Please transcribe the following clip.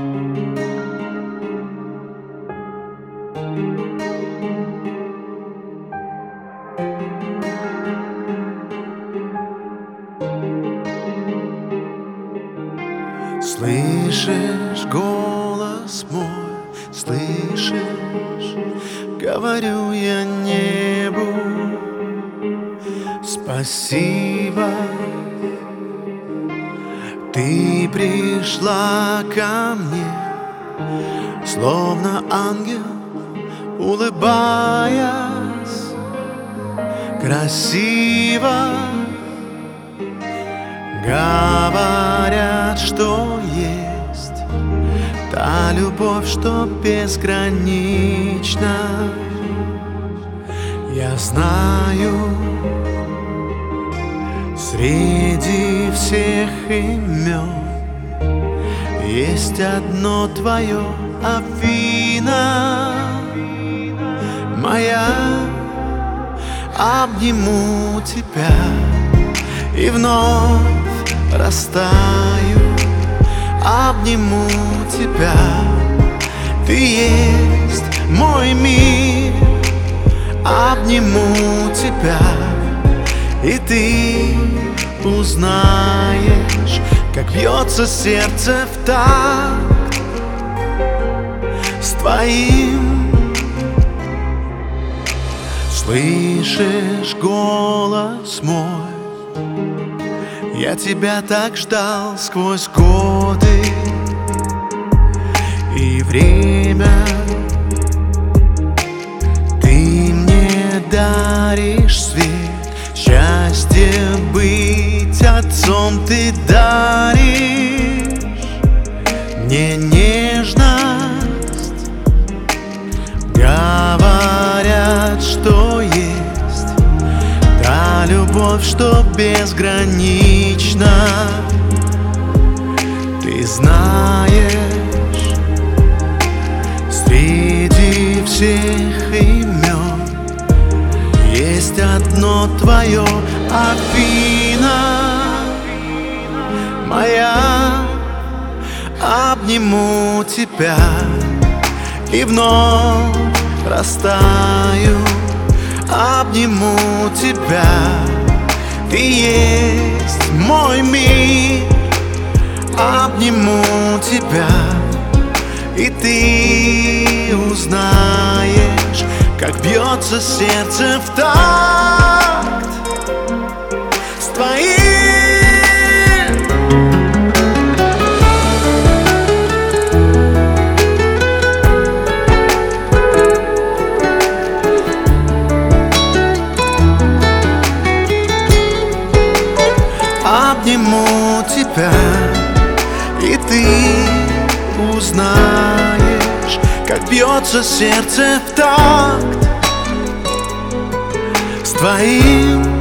Слышишь голос мой, слышишь, говорю я небу спасибо. Ты пришла ко мне, словно ангел, улыбаясь красиво. Говорят, что есть та любовь, что безгранична. Я знаю, среди всех имен есть одно твое, Афина моя. Обниму тебя и вновь растаю, обниму тебя. Ты есть мой мир. Обниму тебя, и ты узнаешь, как бьется сердце в такт с твоим. Слышишь голос мой? Я тебя так ждал сквозь годы и время. Ты мне даришь свет, счастье быть отцом. Ты даришь мне нежность. Говорят, что есть та любовь, что безгранична. Ты знаешь, среди всех имен есть одно твое, Афина моя. Обниму тебя и вновь растаю, обниму тебя. Ты есть мой мир. Обниму тебя, и ты узнаешь, как бьется сердце в такт с твоим. Обниму тебя, и ты узнаешь, как бьется сердце в такт с твоим.